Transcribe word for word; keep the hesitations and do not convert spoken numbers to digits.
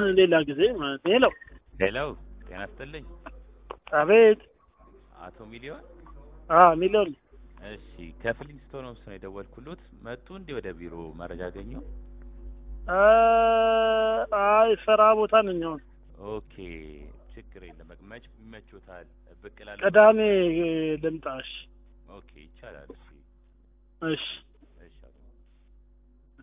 ሌላ ጊዜ ማለት ሄሎ ሄሎ ጤና ይስጥልኝ አቤት አቶ ሚሊዮን አ ሚሊዮን እሺ ከፍሊንስቶን ነው የደወልኩሎት መጡ እንዴ ወደ ቢሮ መረጃ አገኘው አ አይ ስራ ቦታ ነኝ አሁን ኦኬ ችግር የለም መች ይመቾታል ብቅ እላለሁ ቅዳሜ ልምጣሽ ኦኬ ይቻላል እሺ እሺ